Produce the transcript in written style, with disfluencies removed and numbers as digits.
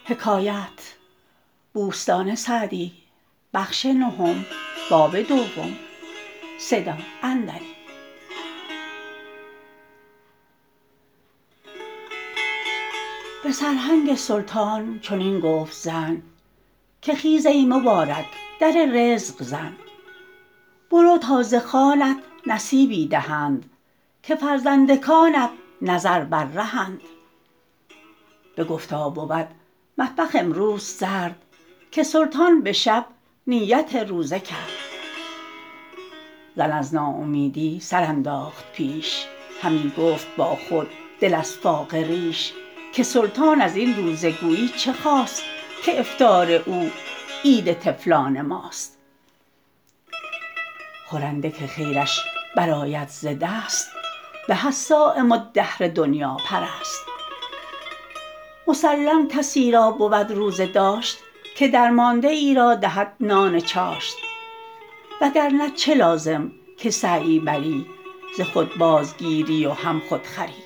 به سرهنگ سلطان چنین گفت زن که خیز ای مبارک در رزق زن برو تا ز خوانت نصیبی دهند که فرزندکانت نظر بر رهند بگفتا بود مطبخ امروز سرد که سلطان به شب نیت روزه کرد زن از ناامیدی سر انداخت پیش همی گفت با خود دل از فاقه ریش که سلطان ازین روزه گویی چه خواست که افطار او عید طفلان ماست خورنده که خیرش برآید ز دست به از صایم الدهر دنیاپرست مسلم کسی را بود روزه داشت که درمانده ای را دهد نان چاشت وگرنه چه لازم که سعی بری ز خود بازگیری و هم خودخوری